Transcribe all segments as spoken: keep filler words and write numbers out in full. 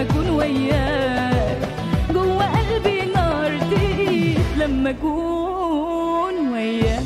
لما اكون وياك، جوه قلبي نار تقيل لما اكون وياك.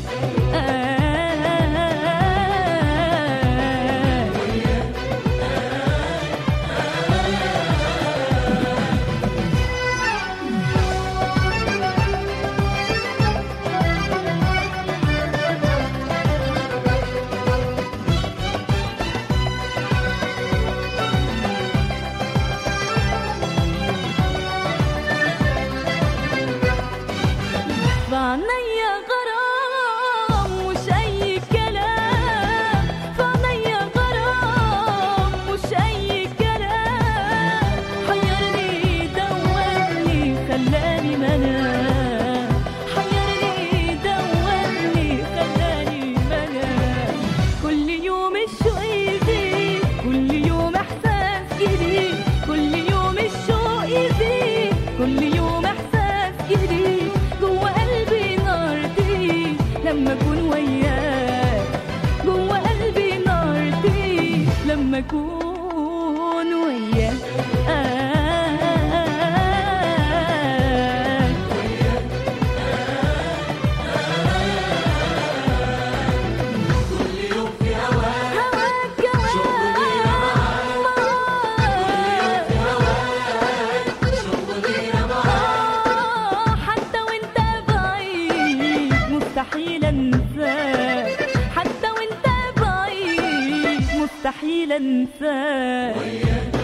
فعنيا غرام مش أي كلام، فعنيا غرام مش أي كلام، حيرني دوبني خلاني منام، حيرني دوبني خلاني منام. كل يوم الشوق يزيد، كل يوم إحساس جديد، كل يوم الشوق يزيد، كل يوم إحساس جديد، جوه قلبي نار تقيل لما اكون وياك، جوه قلبي نار تقيل لما اكون وياك. كل يوم في هواك، هواك شغلي معاك، شغلي معاك، حتى وانت بعيد مستحيل انساك، حتى وانت بعيد مستحيل انساك.